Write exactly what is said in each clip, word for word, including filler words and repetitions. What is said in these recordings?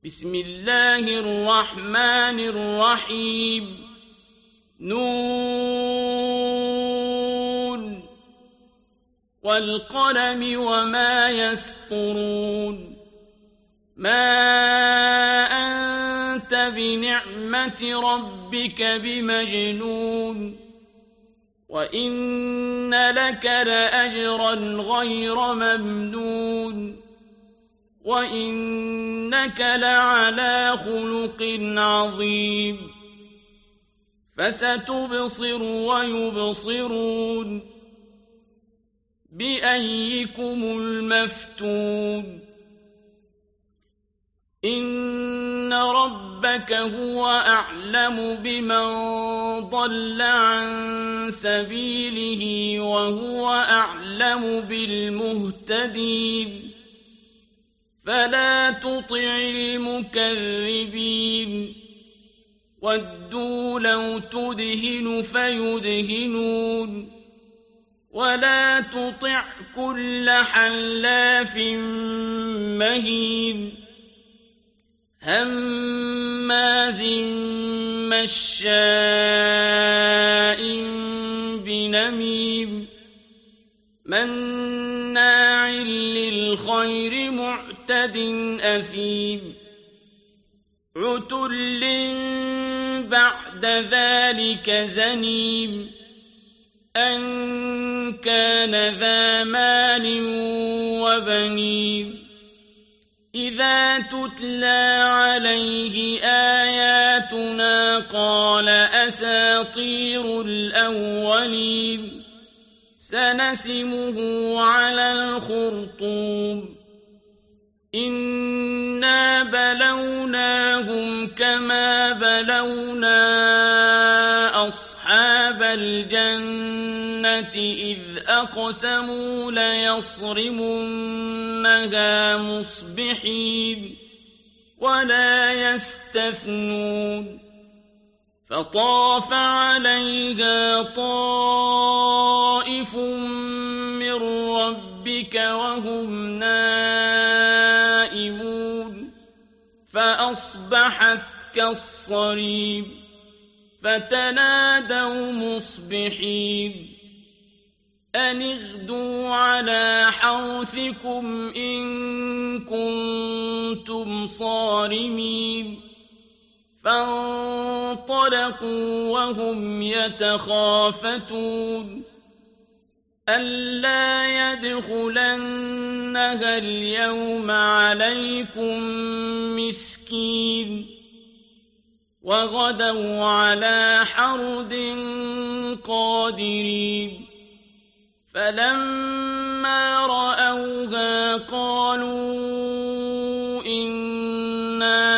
بسم الله الرحمن الرحيم نون والقلم وما يسطرون ما أنت بنعمة ربك بمجنون وإن لك لأجرا غير ممنون وإنك لعلى خلق عظيم فستبصر ويبصرون بأيكم المفتون إن ربك هو أعلم بمن ضل عن سبيله وهو أعلم بالمهتدين فلا تطع المكذبين ودوا لو تدهن فيدهنون ولا تطع كل حلاف مهين هماز مشاء بنميم مناع للخير معتد أثيم عتل بعد ذلك زنيم أن كان ذا مال وبنين إذا تتلى عليه آياتنا قال أساطير الأولين سنسمه على الخرطوم إنا بلوناهم كما بلونا أصحاب الجنة إذ أقسموا ليصرمنها مصبحين ولا يستثنون فطاف عليها طائف من ربك وهم نائمون فأصبحت كالصريم فتنادوا مصبحين أن اغدوا على حرثكم إن كنتم صارمين فانطلقوا وهم يتخافتون ألا يدخلنها اليوم عليكم مسكين وغدوا على حرد قادرين فلما رأوها قالوا إنا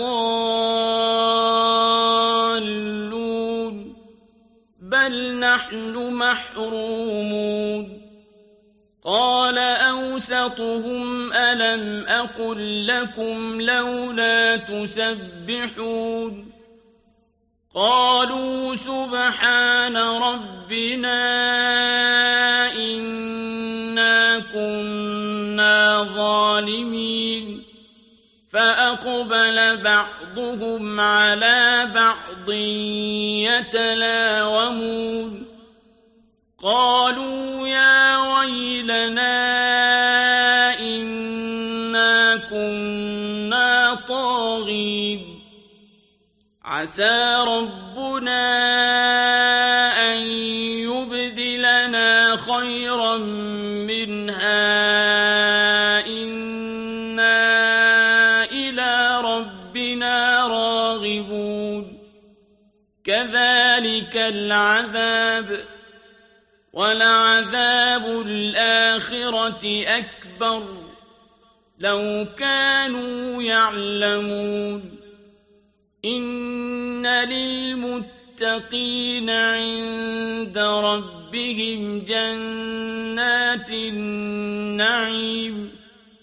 لضالون بل نحن محرومون قال أوسطهم ألم أقل لكم لولا تسبحون قالوا سبحان ربنا إنا كنا ظالمين فأقبل بعضهم على بعض يتلاومون قالوا يا ويلنا إنا كنا طاغين عسى ربنا أن يبدلنا خيرا منها إنا إلى ربنا راغبون كذلك العذاب ولعذاب الآخرة أكبر لو كانوا يعلمون إن للمتقين عند ربهم جنات النعيم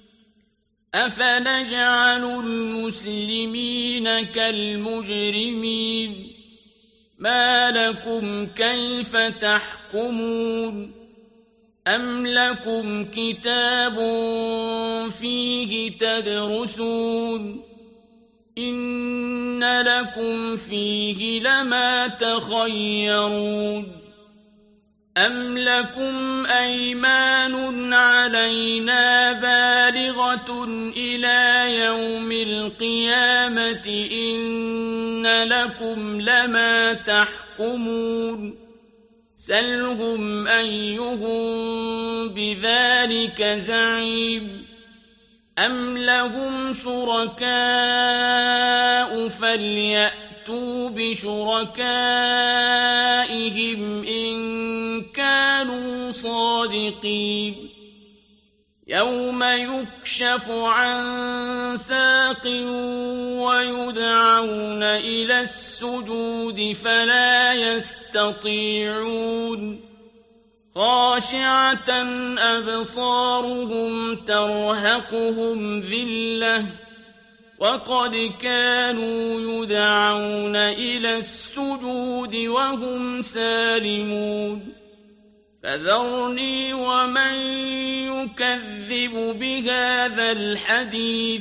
أفنجعل المسلمين كالمجرمين ما لكم كيف تحكمون أم لكم كتاب فيه تدرسون إِنَّ لَكُمْ فِيهِ لَمَا تَخَيَّرُونَ أَمْ لَكُمْ أَيْمَانٌ عَلَيْنَا بَالِغَةٌ إِلَىٰ يَوْمِ الْقِيَامَةِ إِنَّ لَكُمْ لَمَا تَحْكُمُونَ سَلْهُمْ أَيُّهُم بِذَٰلِكَ زَعِيمٌ أَمْ لَهُمْ شُرَكَاءُ فَلْيَأْتُوا بِشُرَكَائِهِمْ إِن كَانُوا صَادِقِينَ يَوْمَ يُكْشَفُ عَن سَاقٍ وَيُدْعَوْنَ إِلَى السُّجُودِ فَلَا يَسْتَطِيعُونَ خَاشِعَةً أَبْصَارُهُمْ تَرْهَقُهُمْ ذِلَّةٌ وَقَدْ كَانُوا يُدْعَوْنَ إِلَى السُّجُودِ وَهُمْ سَالِمُونَ فَذَرْنِي وَمَن يُكَذِّبُ بِهَٰذَا الْحَدِيثِ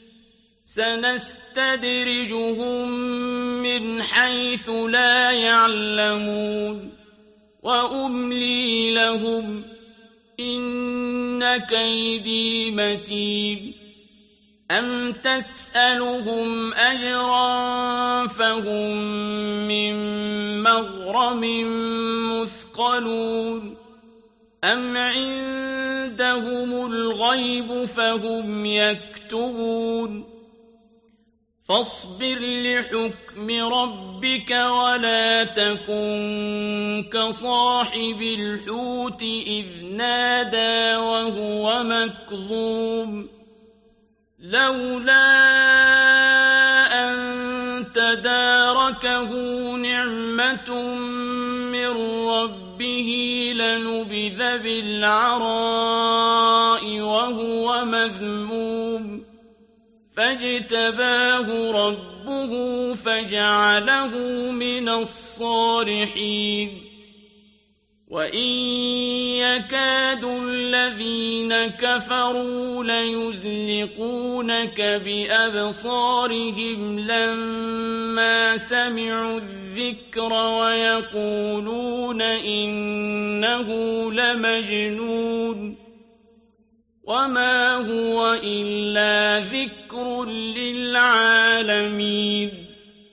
سَنَسْتَدْرِجُهُم مِّنْ حَيْثُ لَا يَعْلَمُونَ وَأُمْلِي لَهُمْ إِنَّ كَيْدِي مَتِينٌ أَمْ تَسْأَلُهُمْ أَجْرًا فَهُم مِّن مَّغْرَمٍ مُّثْقَلُونَ أَمْ عِندَهُمُ الْغَيْبُ فَهُمْ يَكْتُبُونَ فَاصْبِرْ لِحُكْمِ رَبِّكَ وَلَا تَكُن كَصَاحِبِ الْحُوتِ إِذْ نَادَىٰ وَهُوَ مَكْظُومٌ لَّوْلَا أَن تَدَارَكَهُ نِعْمَةٌ مِّن رَّبِّهِ لَنُبِذَ بِالْعَرَاءِ وَهُوَ مَذْمُومٌ فَاجْتَبَاهُ رَبُّهُ فَجَعَلَهُ مِنَ الصَّالِحِينَ وَإِن يَكَادُ الَّذِينَ كَفَرُوا لَيُزْلِقُونَكَ بِأَبْصَارِهِمْ لَمَّا سَمِعُوا الذِّكْرَ وَيَقُولُونَ إِنَّهُ لَمَجْنُونٌ وَمَا هُوَ إِلَّا ذِكْرٌ لِّلْعَالَمِينَ